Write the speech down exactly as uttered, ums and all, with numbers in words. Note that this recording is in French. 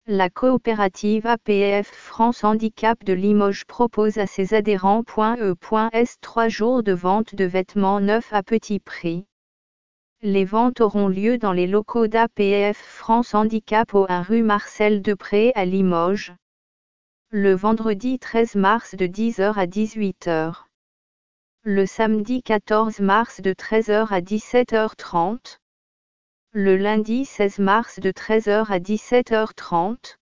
La coopérative A P F France Handicap de Limoges propose à ses adhérents .e.s trois jours de vente de vêtements neufs à petit prix. Les ventes auront lieu dans les locaux d'A P F France Handicap au un rue Marcel Depré à Limoges, le vendredi treize mars de dix heures à dix-huit heures. Le samedi quatorze mars de treize heures à dix-sept heures trente. Le lundi seize mars de treize heures à dix-sept heures trente.